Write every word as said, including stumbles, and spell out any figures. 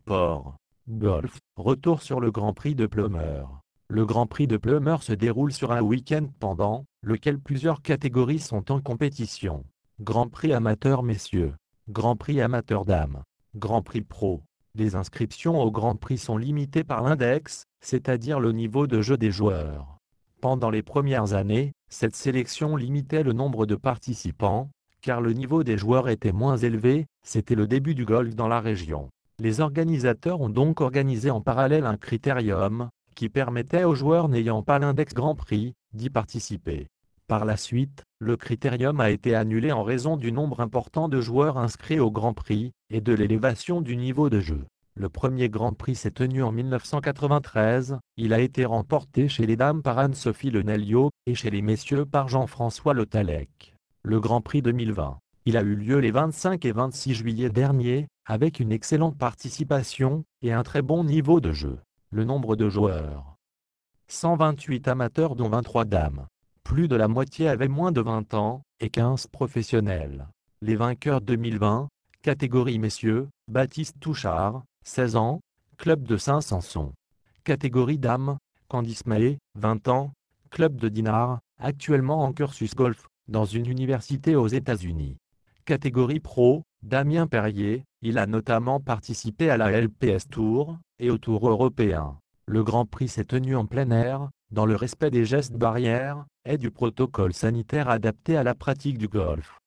sport. Golf, retour sur le Grand Prix de Plumeur. Le Grand Prix de Plumeur se déroule sur un week-end pendant lequel plusieurs catégories sont en compétition. Grand Prix amateur messieurs, Grand Prix amateur dames, Grand Prix pro. Les inscriptions au Grand Prix sont limitées par l'index, c'est-à-dire le niveau de jeu des joueurs. Pendant les premières années, cette sélection limitait le nombre de participants, car le niveau des joueurs était moins élevé, c'était le début du golf dans la région. Les organisateurs ont donc organisé en parallèle un critérium, qui permettait aux joueurs n'ayant pas l'index Grand Prix, d'y participer. Par la suite, le critérium a été annulé en raison du nombre important de joueurs inscrits au Grand Prix, et de l'élévation du niveau de jeu. Le premier Grand Prix s'est tenu en mille neuf cent quatre-vingt-treize, il a été remporté chez les dames par Anne-Sophie Le Nellio, et chez les messieurs par Jean-François Le Tallec. Le Grand Prix deux mille vingt. Il a eu lieu les vingt-cinq et vingt-six juillet dernier, avec une excellente participation, et un très bon niveau de jeu. Le nombre de joueurs. cent vingt-huit amateurs dont vingt-trois dames. Plus de la moitié avaient moins de vingt ans, et quinze professionnels. Les vainqueurs deux mille vingt, catégorie messieurs, Baptiste Touchard, seize ans, club de Saint-Sanson. Catégorie dames, Candice Mahé, vingt ans, club de Dinard, actuellement en cursus golf, dans une université aux États-Unis. Catégorie pro, Damien Perrier, il a notamment participé à la L P S Tour, et au Tour européen. Le Grand Prix s'est tenu en plein air, dans le respect des gestes barrières, et du protocole sanitaire adapté à la pratique du golf.